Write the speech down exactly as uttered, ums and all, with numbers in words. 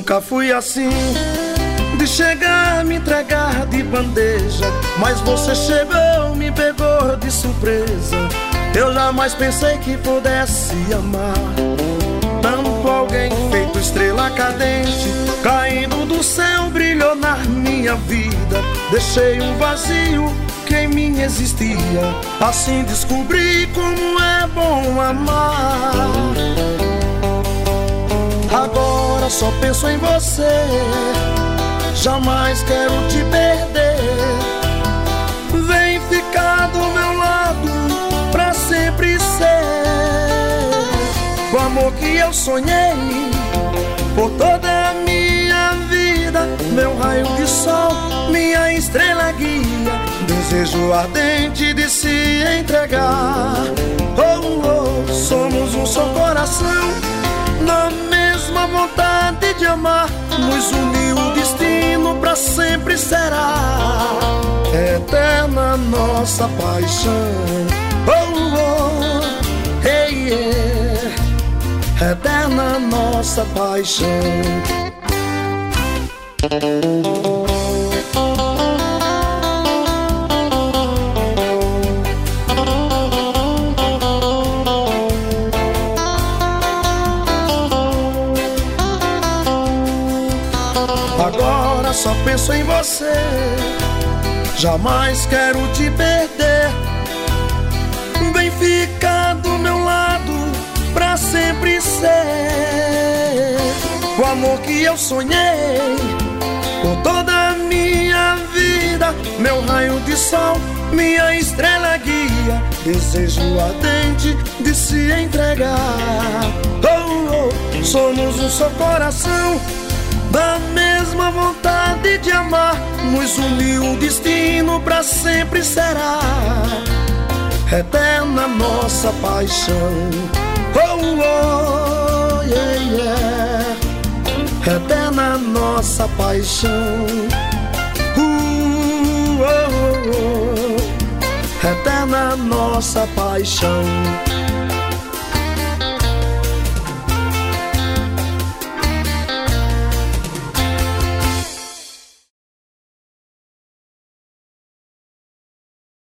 Nunca fui assim, de chegar, me entregar de bandeja, mas você chegou, me pegou de surpresa. Eu jamais pensei que pudesse amar tanto alguém, feito estrela cadente, caindo do céu, brilhou na minha vida. Deixei um vazio que em mim existia, assim descobri como é bom amar. Agora só penso em você, jamais quero te perder. Vem ficar do meu lado pra sempre ser o amor que eu sonhei por toda a minha vida. Meu raio de sol, minha estrela guia, desejo ardente de se entregar. Oh, oh, somos um só coração, na mesma vontade de amar, nos uniu o destino, pra sempre será eterna nossa paixão. Oh, oh, hey, yeah, eterna nossa paixão. Agora só penso em você, jamais quero te perder. Vem ficar do meu lado pra sempre ser o amor que eu sonhei por toda a minha vida. Meu raio de sol, minha estrela guia, desejo ardente de se entregar. Oh, oh, somos um só coração, da mesma vontade de amar, nos uniu o destino, pra sempre será eterna nossa paixão. Oh, oh, yeah, yeah, eterna nossa paixão. Uh, oh, oh, eterna nossa paixão.